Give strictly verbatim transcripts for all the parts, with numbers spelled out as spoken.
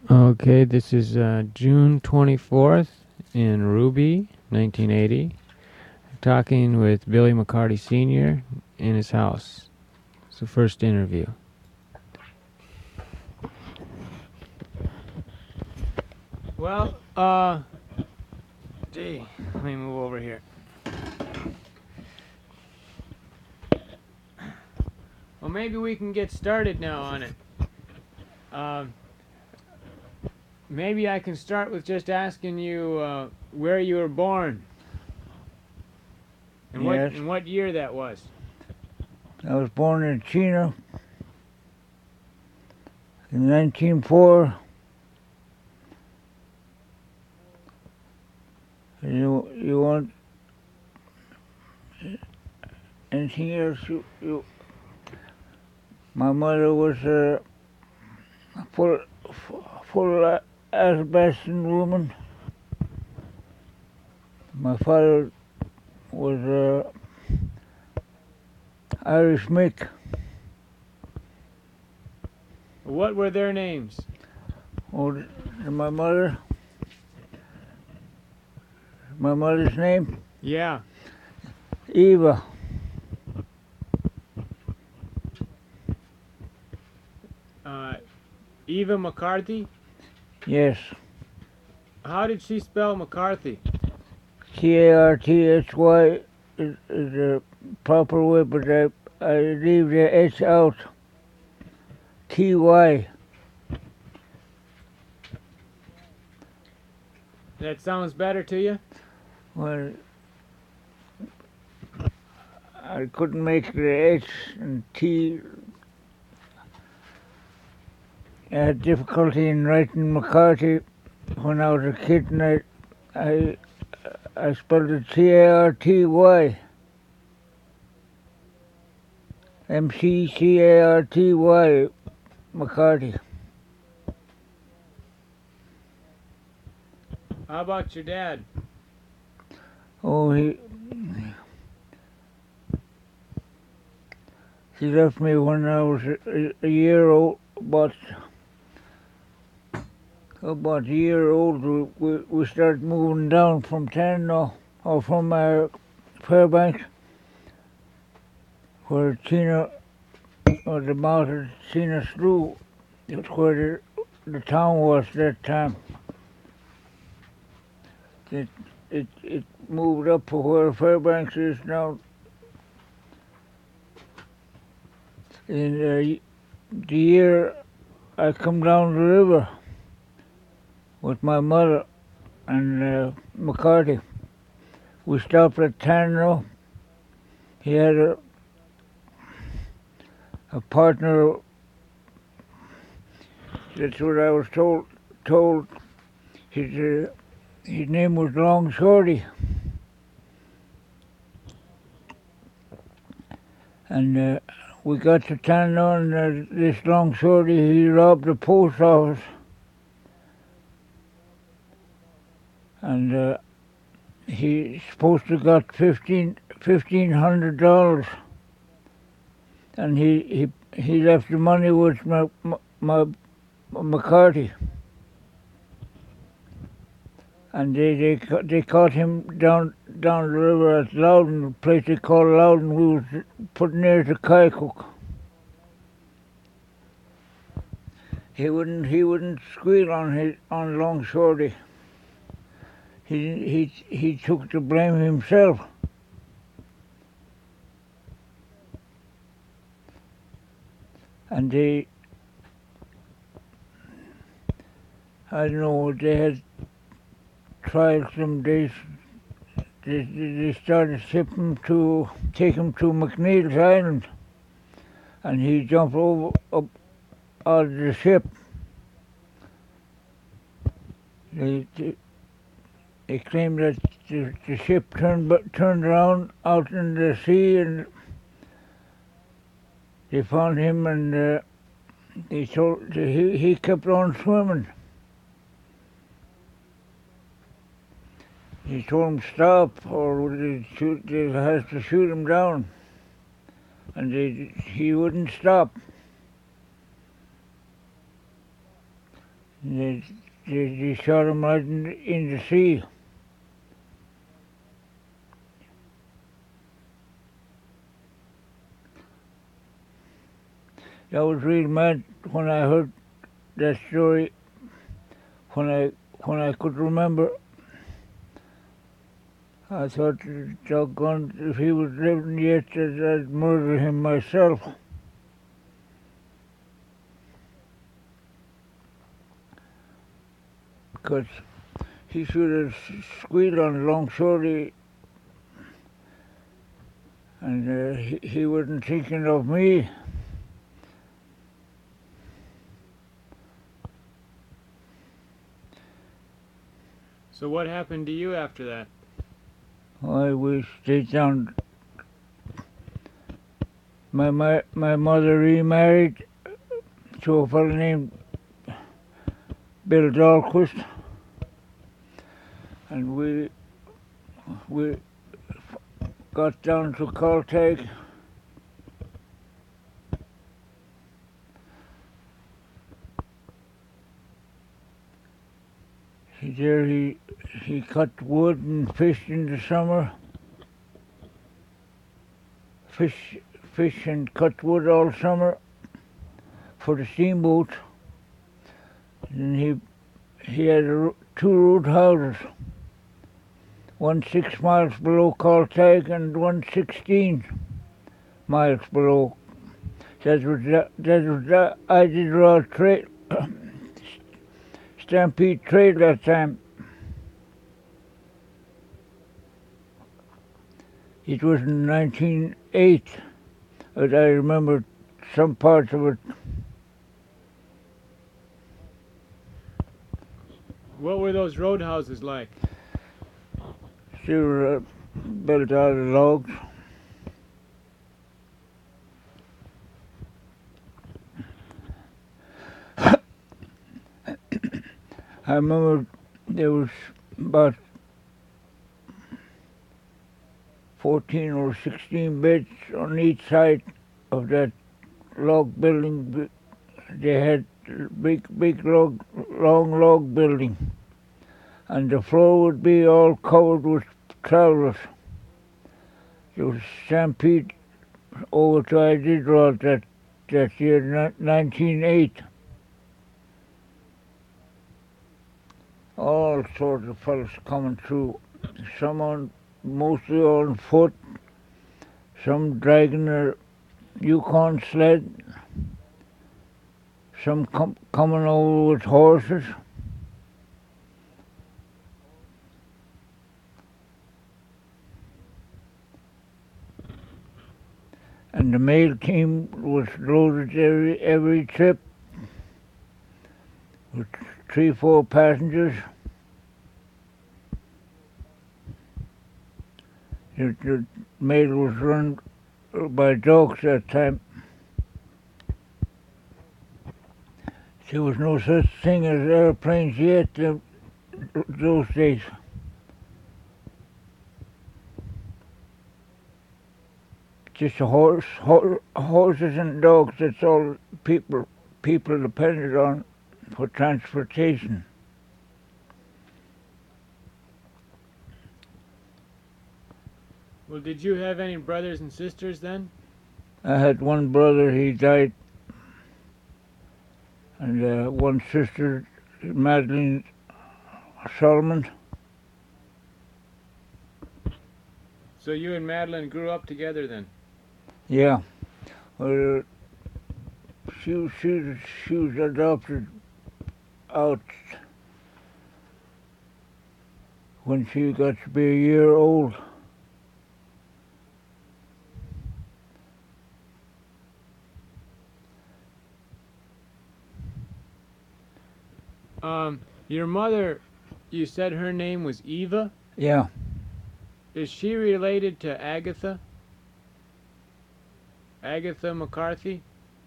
Okay, this is uh, June twenty-fourth in Ruby, nineteen eighty. Talking with Billy McCarty Senior in his house. It's the first interview. Well, uh, gee, let me move over here. Well, maybe we can get started now on it. Um, maybe I can start with just asking you uh, where you were born. And what, Yes. and what year that was. I was born in China in nineteen oh four. You you want anything else? You, you my mother was a full full Athabascan woman. My father was a Irish Mick. What were their names? Oh, my mother. My mother's name? Yeah. Eva. Uh, Eva McCarthy? Yes. How did she spell McCarthy? C A R T H Y is, is the proper way, but I, I leave the H out. T Y. That sounds better to you? Well, I couldn't make the H and T. I had difficulty in writing McCarthy when I was a kid, and I, I, I spelled it C A R T Y. M C C A R T Y, McCarthy. How about your dad? Oh, he he left me when I was a, a year old, but about a year old. We, we started moving down from Tanno, or from uh, Fairbanks, where Tina, or the mouth of Tina Slough, that's where the, the town was that time. It, it, it moved up to where Fairbanks is now. In uh, the year I come down the river with my mother and uh, McCarthy, we stopped at Tanno. He had a, a partner. That's what I was told. Told his uh, his name was Long Shorty, and uh, we got to Tanno, and uh, this Long Shorty, he robbed the post office, and uh, he's supposed to got fifteen fifteen hundred dollars, and he he he left the money with my my, my McCarthy. And they, they they caught him down down the river at Loudon, a place they call Loudon. We was put near to Kykuk. He wouldn't he wouldn't squeal on his on Long Shorty. He he he took the blame himself. And they, I don't know, they had tried some days. They, they started shipping him to take him to McNeil's Island, and he jumped over up out of the ship. They, they, they claimed that the, the ship turned turned around out in the sea, and they found him, and uh, they told he he kept on swimming. He told him stop, or they shoot. They had to shoot him down, and they he wouldn't stop. They, they, they shot him right in, in the sea. That was real mad when I heard that story. When I when I could remember, I thought, doggone, if he was living yet, that I'd murder him myself. Because he should have squealed on Long Shorty, and uh, he, he wasn't thinking of me. So what happened to you after that? I we stayed down. My, my, my mother remarried to a fellow named Bill Dahlquist, and we we got down to Caltech. He, there he he cut wood and fished in the summer. Fish fish and cut wood all summer for the steamboat. And he he had a, two root houses, one six miles below Caltech and one sixteen miles below. That was that, that was that Iditarod Trail, Stampede Trail that time. It was in nineteen oh eight, but I remember some parts of it. What were those roadhouses like? They were uh, built out of logs. I remember there was about fourteen or sixteen beds on each side of that log building. They had big, big log, long log building, and the floor would be all covered with trowels. There was stampede over to Iditarod that that year, nineteen oh eight. All sorts of fellas coming through. Some on, mostly on foot, some dragging their Yukon sled, some com coming over with horses. And the mail team was loaded every every trip with three, four passengers. The, the mail was run by dogs that time. There was no such thing as airplanes yet uh, those days. Just a horse, ho horses and dogs, that's all people people depended on for transportation. Well, did you have any brothers and sisters then? I had one brother, he died, and uh, one sister, Madeline Solomon. So you and Madeline grew up together then? Yeah. Well, uh, she, she, she was adopted out when she got to be a year old. Um, your mother, you said her name was Eva? Yeah. Is she related to Agatha? Agatha McCarthy?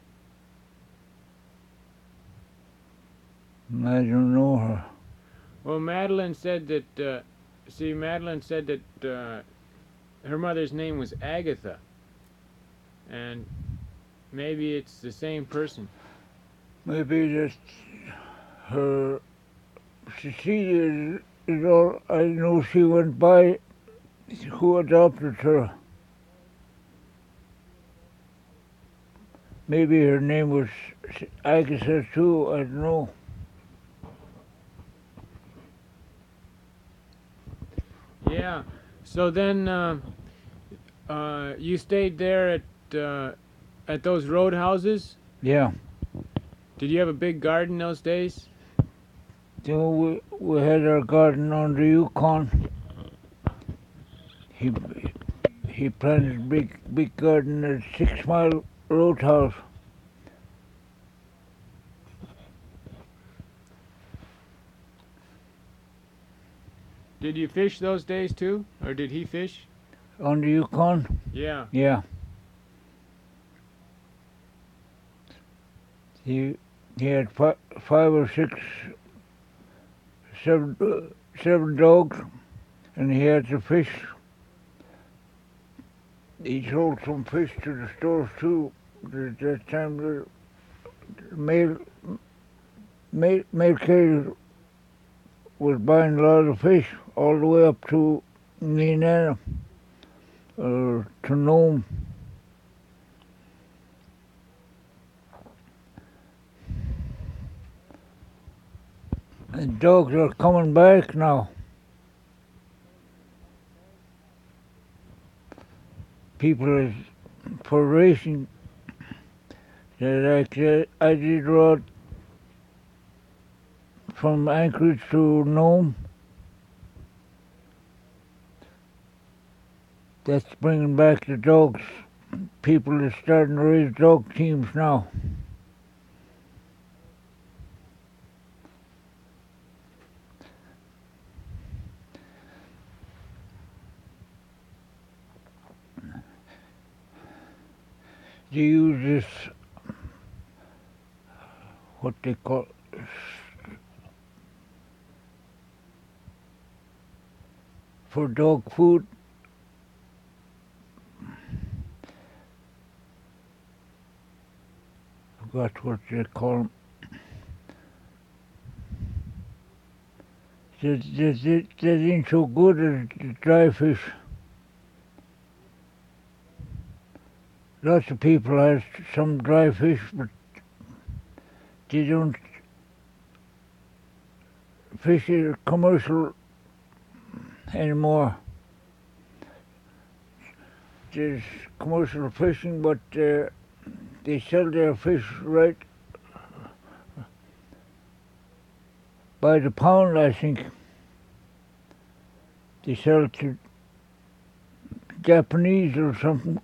I don't know her. Well, Madeline said that, uh, see, Madeline said that uh, her mother's name was Agatha. And maybe it's the same person. Maybe that her Cecilia is, is all I know. She went by who adopted her. Maybe her name was Agatha too, I don't know. Yeah. So then, uh, uh, you stayed there at uh, at those roadhouses. Yeah. Did you have a big garden those days? You know, we, we had our garden on the Yukon. He he planted big big garden at Six Mile Roadhouse. Did you fish those days too, or did he fish? On the Yukon? Yeah. Yeah. He he had fi- five or six, seven, uh, seven dogs, and he had to fish. He sold some fish to the stores too. At that time, the mail mail mail carrier was buying a lot of fish all the way up to Nenana or to Nome. And dogs are coming back now. People are for racing. Like uh, I did ride from Anchorage to Nome. That's bringing back the dogs. People are starting to raise dog teams now. They use this, what they call, for dog food. I forgot what they call them. That, that, that, that ain't so good as the dry fish. Lots of people have some dry fish, but they don't fish it commercial anymore. There's commercial fishing, but uh, they sell their fish right by the pound, I think. They sell to Japanese or something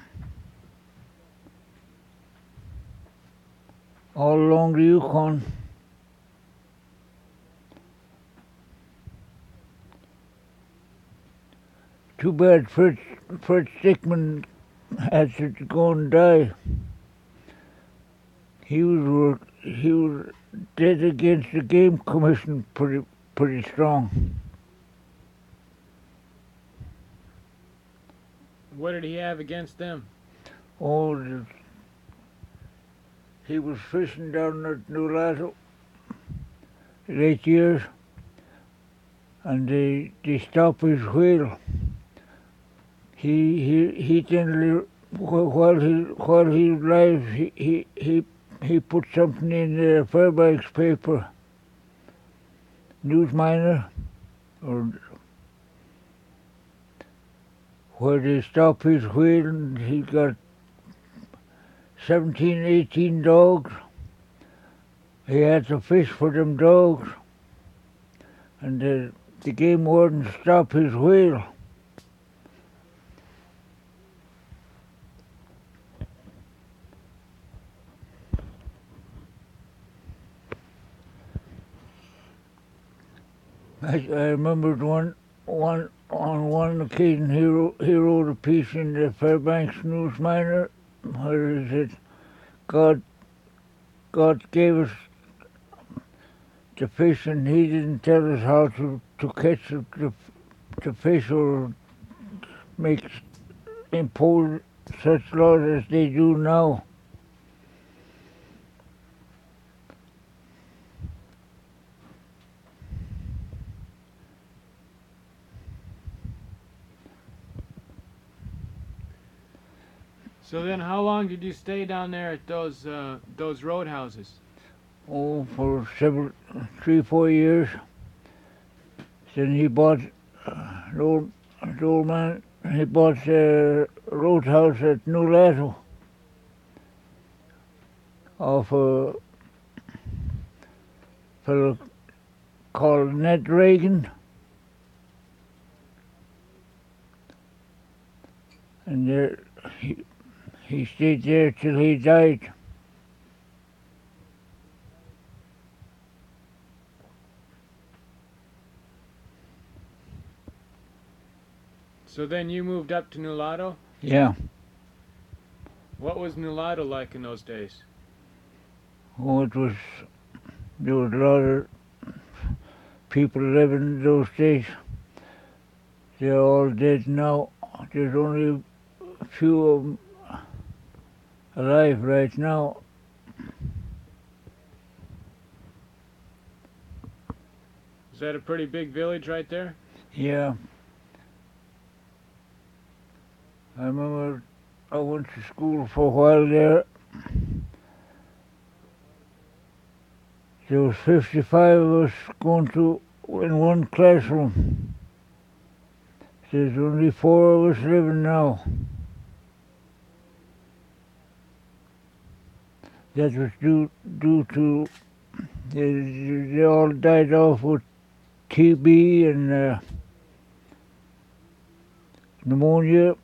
all along the Yukon. Too bad Fritz, Fritz Dickman had to go and die. He was he was dead against the Game Commission pretty pretty strong. What did he have against them? Oh, the, he was fishing down at Nulato in eight years, and they they stopped his whale. He he he generally while he while he was alive he he he, he put something in the Fairbanks paper, Newsminer, or where they stopped his whale, and he got seventeen, eighteen dogs. He had to fish for them dogs, and the, the game warden stopped his whale. I, I remembered one, one on one occasion he wrote, he wrote a piece in the Fairbanks Newsminer where he said, God, God gave us the fish and he didn't tell us how to, to catch the, the, the fish or make impose such laws as they do now. So then, how long did you stay down there at those uh, those roadhouses? Oh, for several, three, four years. Then he bought, uh, the old, the old man, he bought a roadhouse at Newlato off a fellow called Ned Reagan. And there, he, he stayed there till he died. So then you moved up to Nulato? Yeah. What was Nulato like in those days? Oh, it was, there was a lot of people living in those days. They're all dead now. There's only a few of them alive right now. Is that a pretty big village right there? Yeah. I remember I went to school for a while there. There was fifty-five of us going to in one classroom. There's only four of us living now. That was due due to they, they all died off with T B and uh, pneumonia.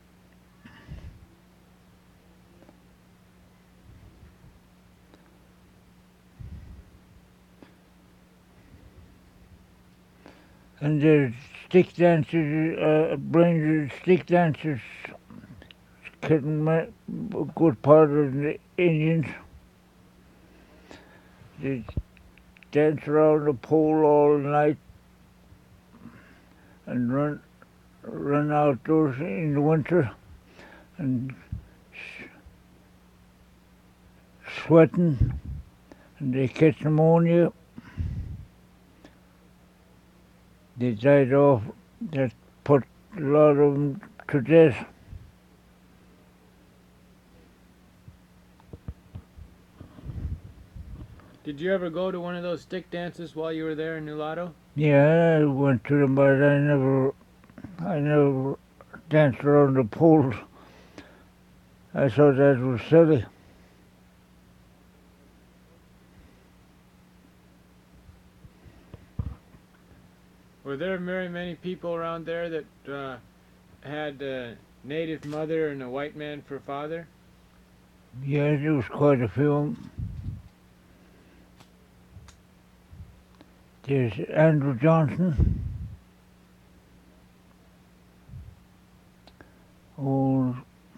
And the stick dancers, uh, brain stick dancers, getting a good part of the Indians. They dance around the pole all night and run run outdoors in the winter and sweating, and they catch pneumonia. They died off. That put a lot of them to death. Did you ever go to one of those stick dances while you were there in Nulato? Yeah, I went to them, but I never, I never danced around the poles. I thought that was silly. Were there very many people around there that uh, had a native mother and a white man for father? Yeah, there was quite a few of them. There's Andrew Johnson, old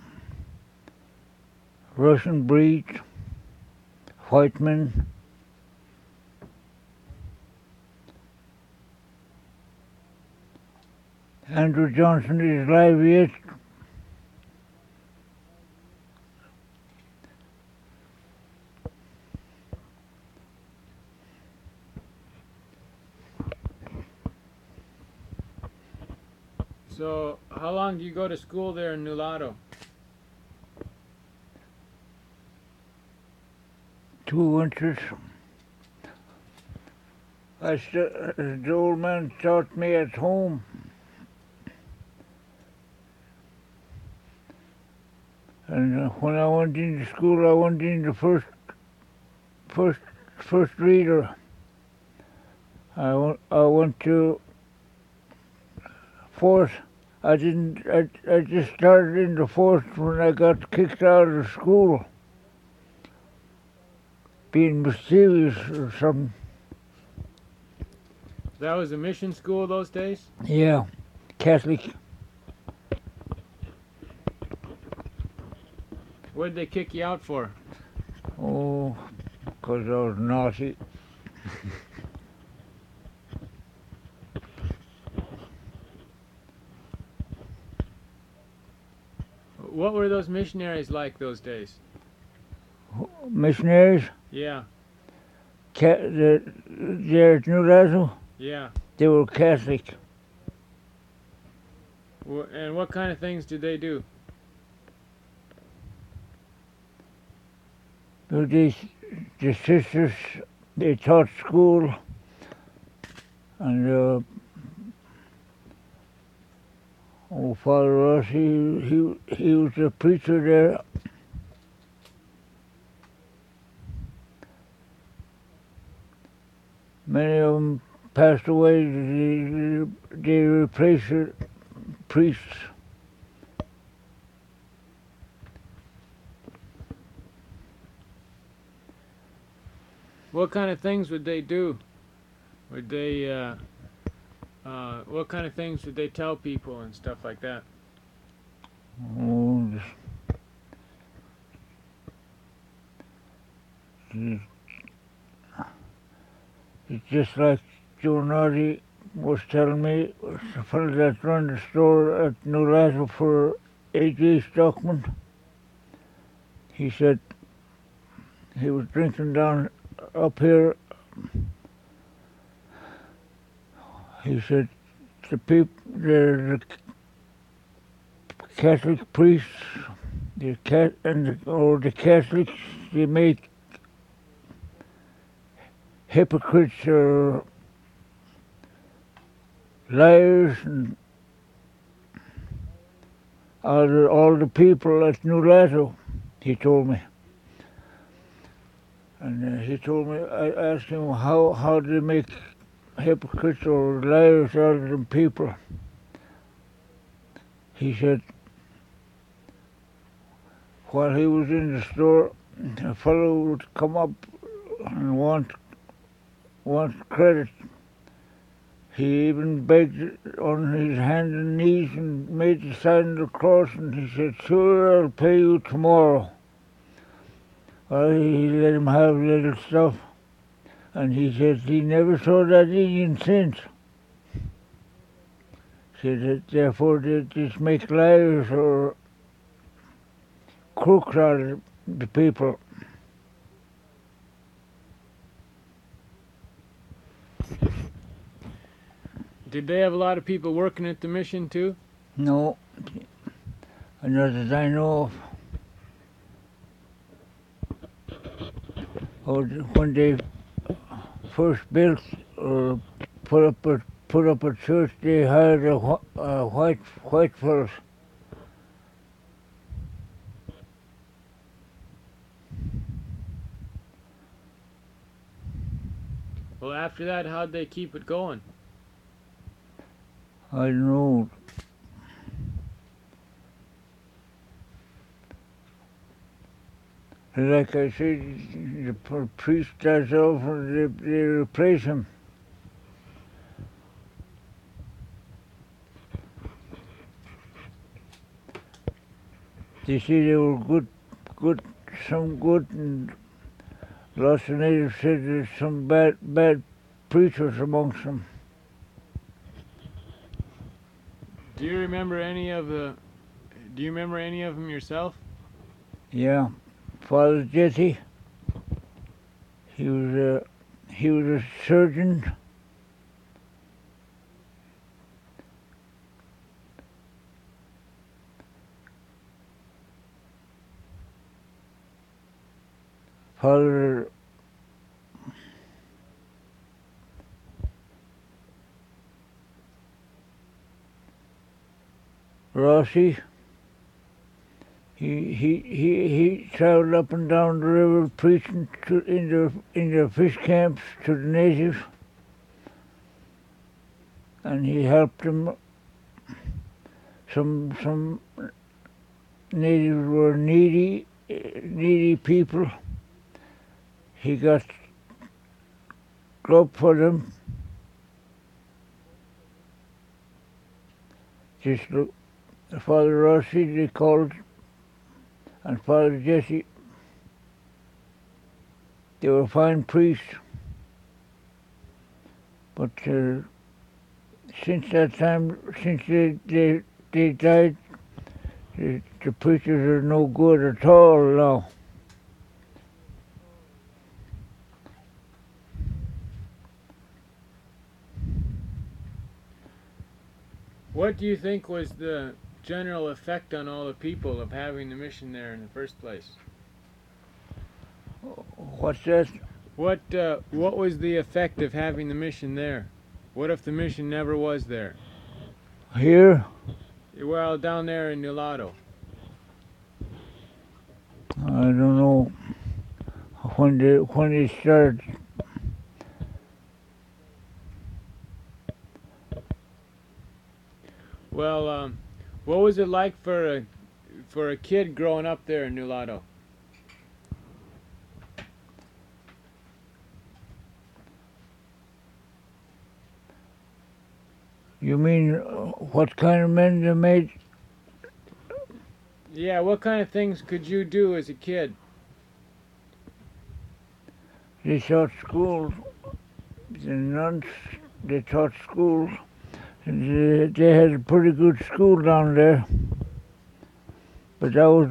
Russian breed, white man. Andrew Johnson is alive yet. So, how long do you go to school there in Nulato? Two winters. I st- the old man taught me at home. And uh, when I went into school, I went into first, first, first reader. I went, I went to fourth. I didn't. I, I just started into fourth when I got kicked out of school, being mischievous or something. That was a mission school those days? Yeah, Catholic. What did they kick you out for? Oh, because I was naughty. What were those missionaries like those days? Missionaries, Yeah, Ca- the, there at Newcastle, yeah. they were Catholic. Wh- And what kind of things did they do? But these, the sisters, they taught school, and uh, oh, Father Ross, he, he, he was a preacher there. Many of them passed away. They, they replaced the priests. What kind of things would they do? Would they, uh, uh, what kind of things would they tell people and stuff like that? Oh, it's, it's just like Joe Naughty was telling me, the fellow that run the store at Nulato for A J Stockman. He said he was drinking down up here. He said the people, the, the Catholic priests, the cat and the, or the Catholics, they make hypocrites or liars and all the, all the people at Nulato, he told me. And uh, he told me, I asked him how, how do they make hypocrites or liars out of them people. He said, while he was in the store, a fellow would come up and want, want credit. He even begged on his hands and knees and made the sign of the cross, and he said, sure, I'll pay you tomorrow. Well, he let him have little stuff, and he said he never saw that Indian since. Said that therefore they just make liars or crooks out of the people. Did they have a lot of people working at the mission too? No, not that I know of. Or when they first built or put up a put up a church, they hired a, wh- a white white fellows. Well, after that, how'd they keep it going? I don't know. Like I said, the p- priest dies off and they, they replace him. They say they were good, good, some good, and lots of natives said there's some bad, bad preachers amongst them. Do you remember any of the? Do you remember any of them yourself? Yeah, Father Jesse. He was a he was a surgeon. Father Rossi. He he he he traveled up and down the river preaching to in the in the fish camps to the natives, and he helped them. Some some natives were needy needy people. He got grub for them. Just look, Father Rossi they called, and Father Jesse. They were fine priests, but uh, since that time, since they they, they died, the, the preachers are no good at all now. What do you think was the general effect on all the people of having the mission there in the first place? What's that? What uh, what was the effect of having the mission there? What if the mission never was there? Here? Well, down there in Nulato. I don't know when they when they started. Well, um, what was it like for a for a kid growing up there in Nulato? You mean uh, what kind of men they made? Yeah, what kind of things could you do as a kid? They taught schools. The nuns, they taught schools. They, they had a pretty good school down there. But that was,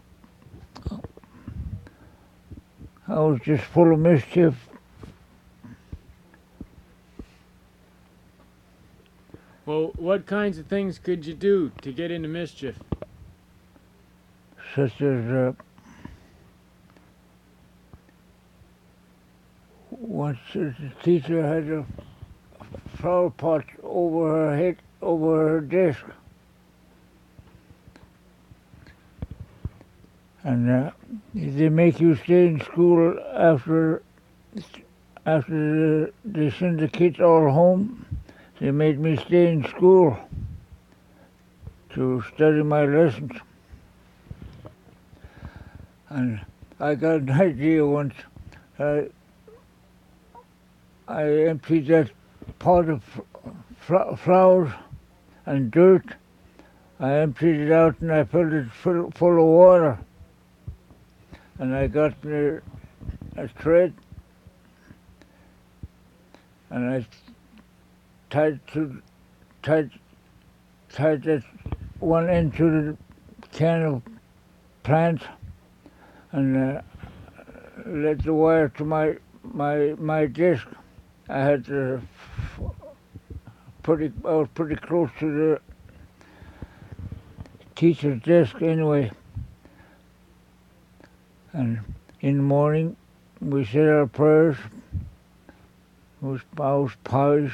I was just full of mischief. Well, what kinds of things could you do to get into mischief? Such as uh, once the teacher had a flower pot over her head, over her desk. And uh, they make you stay in school after after they send the kids all home. They made me stay in school to study my lessons. And I got an idea once. I, I emptied that pot of fl- flowers and dirt. I emptied it out and I filled it full, full of water. And I got me a thread and I tied to tied tied that one end to the can of plant and uh, led the wire to my my my desk. I had to pretty I was pretty close to the teacher's desk anyway. And in the morning we said our prayers. It was I was pious.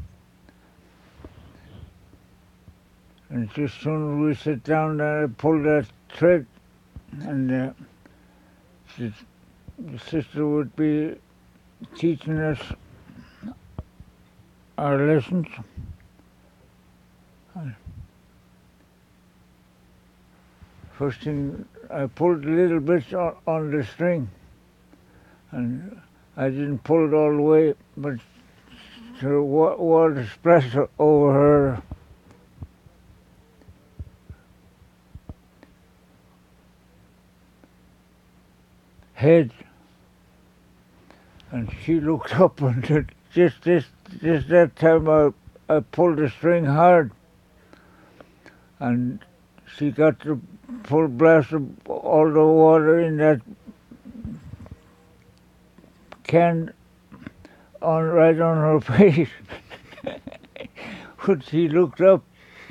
And just as soon as we sat down, I pulled that thread, and uh, the, the sister would be teaching us our lessons. And first thing, I pulled a little bit on, on the string, and I didn't pull it all the way, but the wa- water splashed over her. Head, and she looked up, and just this just that time I I pulled the string hard, and she got the full blast of all the water in that can on right on her face. When she looked up,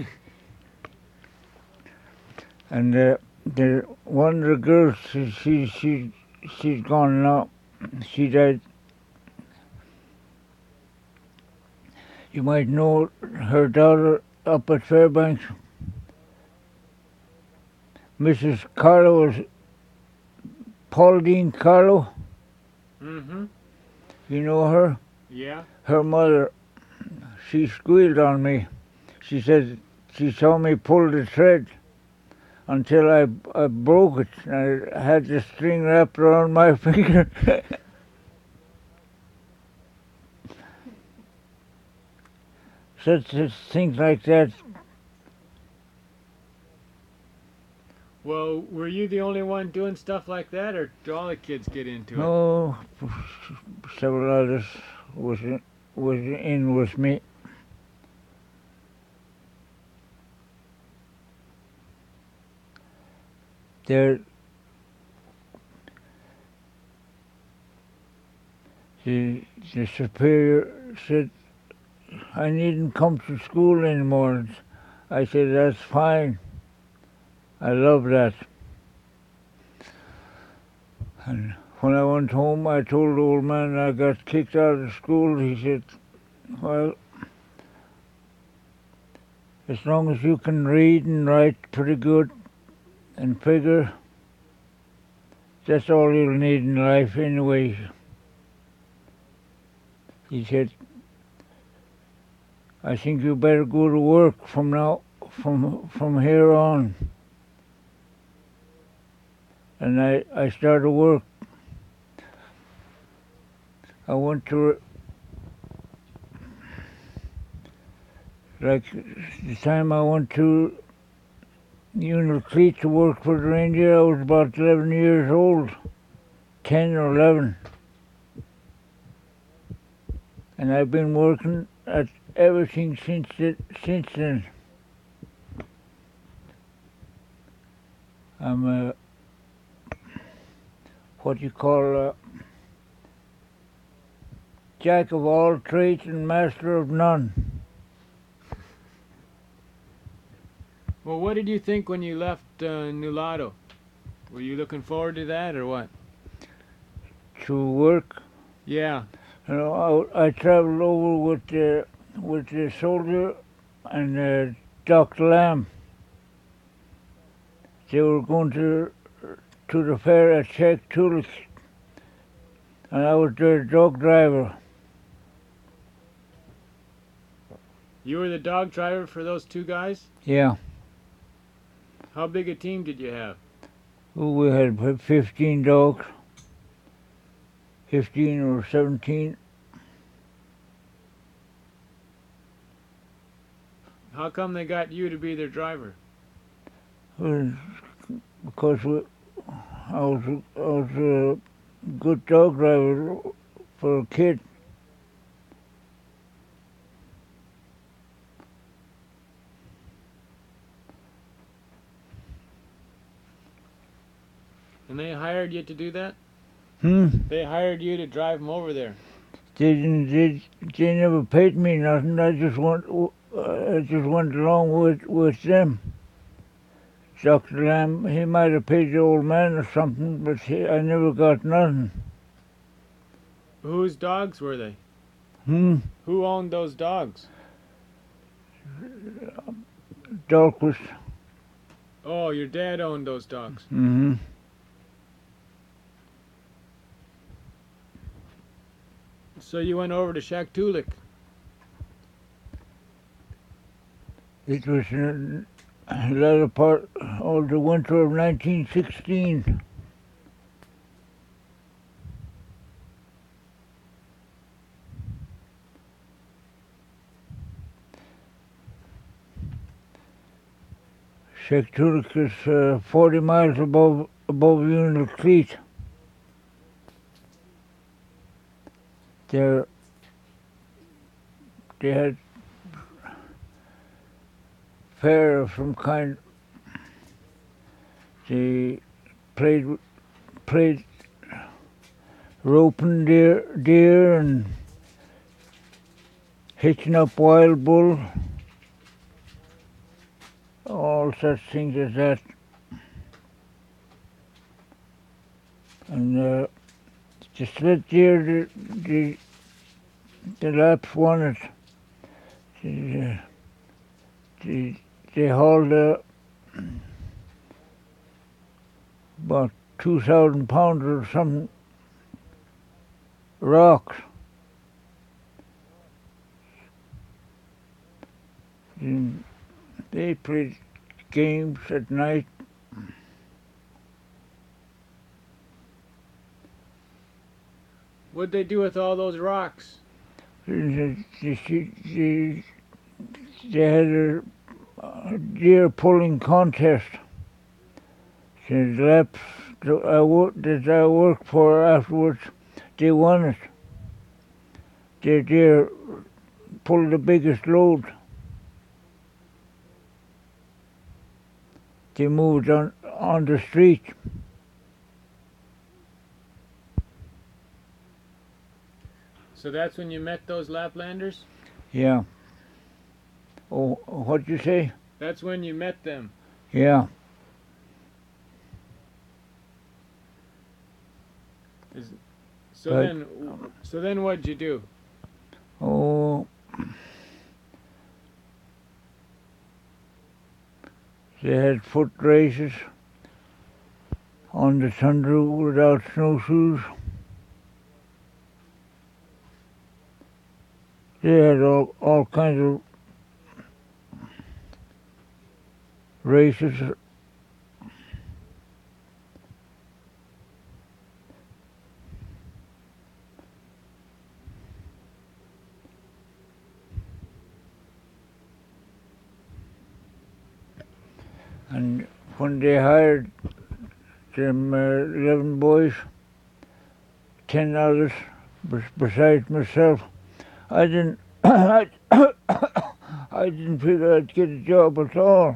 and uh, the one of the girls, she she she she's gone now. She died. You might know her daughter up at Fairbanks. Missus Carlo was Pauline Carlo. Mm-hmm. You know her? Yeah. Her mother, she squealed on me. She said she saw me pull the thread until I, I broke it. I had the string wrapped around my finger. Such, such things like that. Well, were you the only one doing stuff like that, or do all the kids get into it? No, several others was in, was in with me. There, the, the superior said, I needn't come to school anymore. I said, that's fine. I love that. And when I went home, I told the old man I got kicked out of school. He said, well, as long as you can read and write pretty good and figure, that's all you'll need in life anyway. He said, I think you better go to work from now, from from here on. And I, I started work. I went to, like the time I went to Unalcleet to work for the Reindeer, I was about eleven years old, ten or eleven. And I've been working at everything since it, since then. I'm a, what you call a jack of all trades and master of none. Well, what did you think when you left uh, Nulato? Were you looking forward to that or what? To work. Yeah. You know, I, I traveled over with the with the soldier and uh, Doctor Lamb. They were going to to the fair at Shaktoolik, and I was their dog driver. You were the dog driver for those two guys? Yeah. How big a team did you have? Well, we had fifteen dogs, fifteen or seventeen. How come they got you to be their driver? Well, because we, I was I was a good dog driver for a kid. And they hired you to do that? Hmm. They hired you to drive them over there. They didn't. They, they never paid me nothing. I just went. Uh, I just went along with with them. Doctor Lamb, he might have paid the old man or something, but he, I never got nothing. Whose dogs were they? Hmm. Who owned those dogs? Dahlquist. Oh, your dad owned those dogs. Mm-hmm. So you went over to Shaktoolik. It was in the latter part of the winter of nineteen sixteen. Shaktoolik is uh, forty miles above above Unalcleet. There, they had fair of some kind. They played played roping deer, deer and hitching up wild bull, all such things as that. And uh, the split deer, the the, the Laps won it. The, the, they hauled uh, about two thousand pounds or some rocks. And they played games at night. What'd they do with all those rocks? They, they, they had a, a deer pulling contest. The Laps that I, work, that I worked for afterwards, they won it. Their deer pulled the biggest load. They moved on, on the street. So that's when you met those Laplanders? Yeah. Oh, what'd you say? That's when you met them. Yeah. So But- then, so then what'd you do? Oh, they had foot races on the tundra without snowshoes. They had all, all kinds of races. And when they hired them uh, eleven boys, ten others, bes- besides myself, I didn't, I, I didn't figure I'd get a job at all.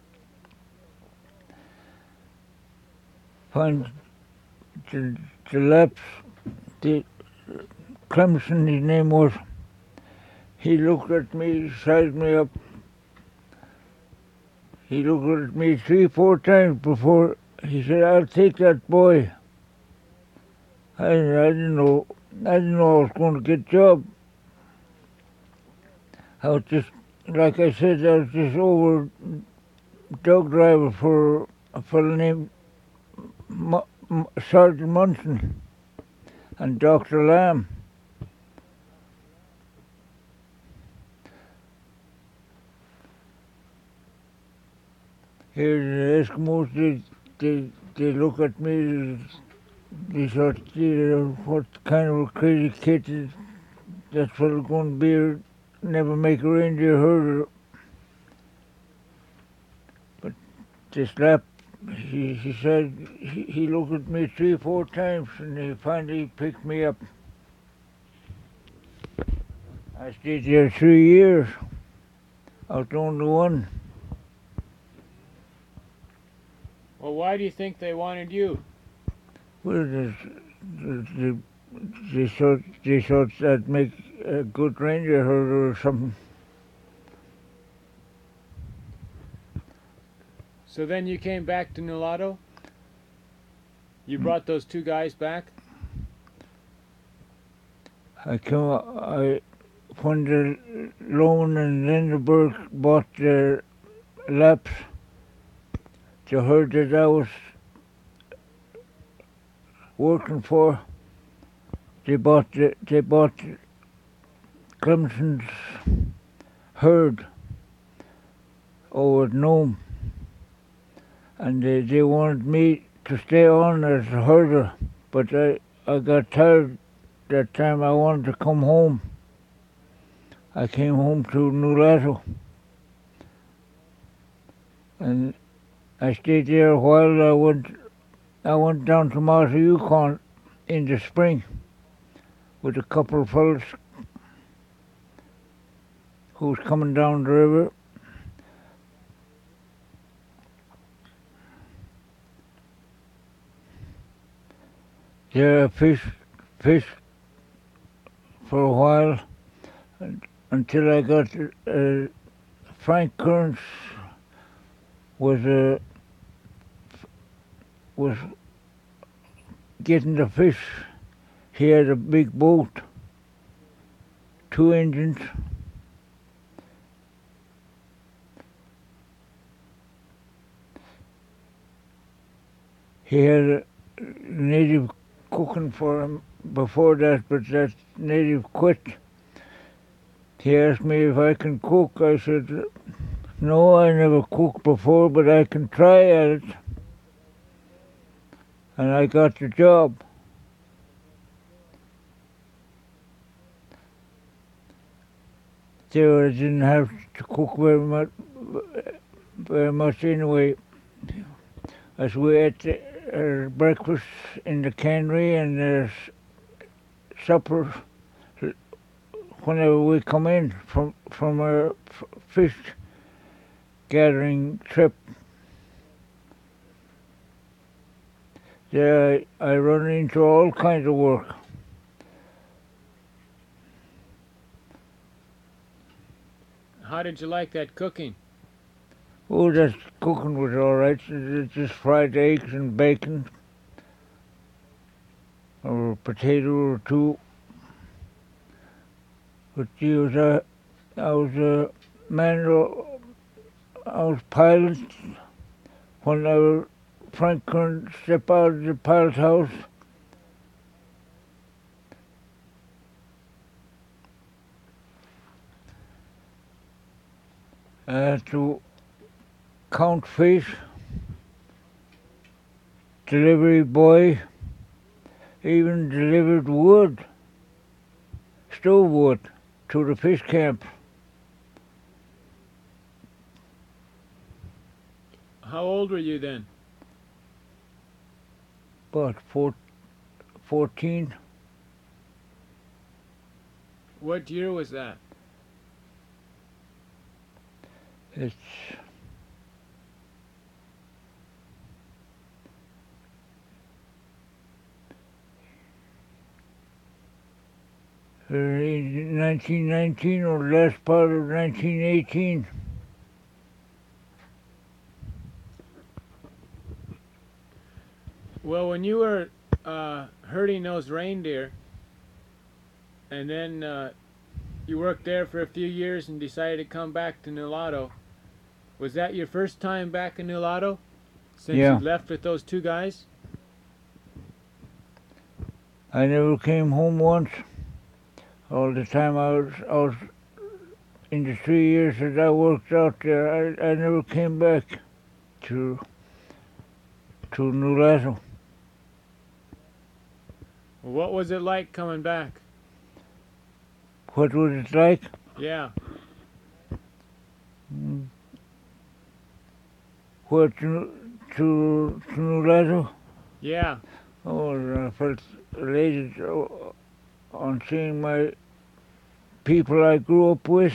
Find the, the laps, the Clemson, his name was, he looked at me, sized me up. He looked at me three, four times before he said, "I'll take that boy." I, I didn't know, I didn't know I was going to get a job. I was just, like I said, I was just over dog driver for a fellow named Mu- M- Sergeant Munson and Doctor Lamb. Here the Eskimos, they, they, they look at me, they thought, "Gee, what kind of a crazy kid is that fellow going to be, or never make a reindeer herder." But this lap, he, he said, he, he looked at me three, four times, and he finally picked me up. I stayed there three years. I was the only one. Well, why do you think they wanted you? Well, the, the, they thought they thought I'd make a good reindeer herder or something. So then you came back to Nulato? You brought those two guys back? I came, I when the Loman and Lindenberg bought their laps, the herd that I was working for, they bought the, they bought Clemson's herd over at Nome, and they, they wanted me to stay on as a herder, but I, I got tired that time. I wanted to come home. I came home to Nulato, and I stayed there a while. I went, I went down to Martha, Yukon in the spring with a couple of fellas who was coming down the river. There I fished, fished for a while and, until I got uh, Frank Kearns was uh, was getting the fish. He had a big boat, two engines. He had a native cooking for him before that, but that native quit. He asked me if I can cook. I said, "No, I never cooked before, but I can try at it." And I got the job. There I didn't have to cook very much, very much anyway. As we ate uh, breakfast in the cannery and uh, supper whenever we come in from from our f- fish gathering trip. There I, I run into all kinds of work. How did you like that cooking? Oh, that cooking was all right. It's just fried eggs and bacon. or a potato or two. But he was a, I was a man, I was pilot when I was, Frank couldn't step out of the pilot house. I had to count fish, delivery boy, even delivered wood, stove wood, to the fish camp. How old were you then? About four, fourteen. What year was that? It's nineteen nineteen or the last part of nineteen eighteen. Well, when you were uh, herding those reindeer, and then uh, you worked there for a few years and decided to come back to Nulato, was that your first time back in Nulato since Yeah. you left with those two guys? I never came home once. All the time I was, I was in the three years that I worked out there, I, I never came back to to Nulato. What was it like coming back? What was it like? Yeah. Mm. What, to, to, to Nulato? Yeah. Oh, I felt elated on seeing my people I grew up with.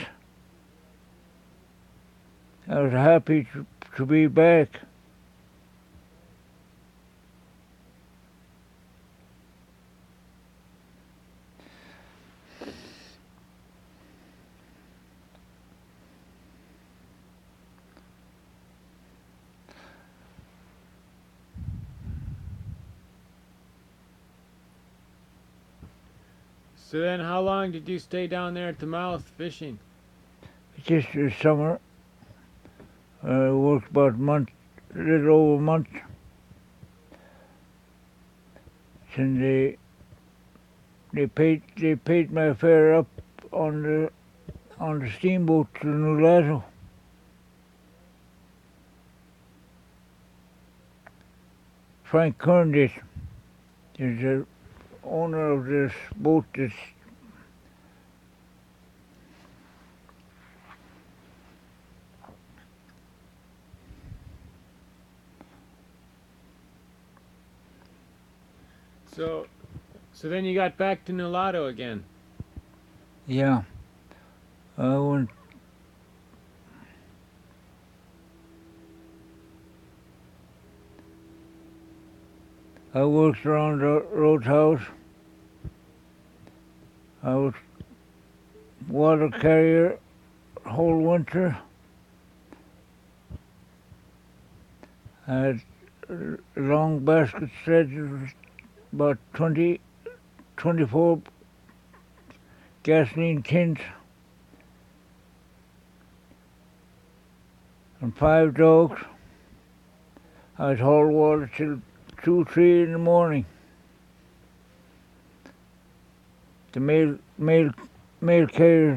I was happy to, to be back. So then how long did you stay down there at the mouth fishing? Just this summer. I worked about a month, a little over a month. And they they paid they paid my fare up on the on the steamboat to Nulato. Frank Kern did. He's the owner of this boat that's So, so then you got back to Nulato again. yeah. I went I worked around the roadhouse. I was water carrier whole winter. I had long basket sledges, about twenty, twenty-four gasoline tins, and five dogs. I'd haul water till two, three in the morning. The mail, mail, mail carriers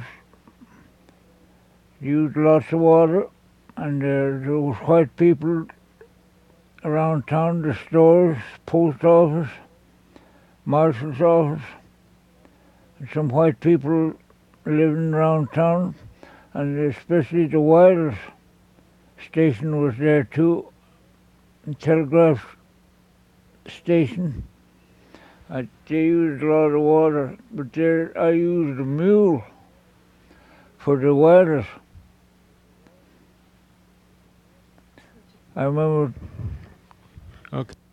used lots of water, and uh, there was white people around town, the stores, post office, marshal's office, and some white people living around town, and especially the wireless station was there too, the telegraph station. I, they used a lot of water, but there I used a mule for the wireless. I remember Okay.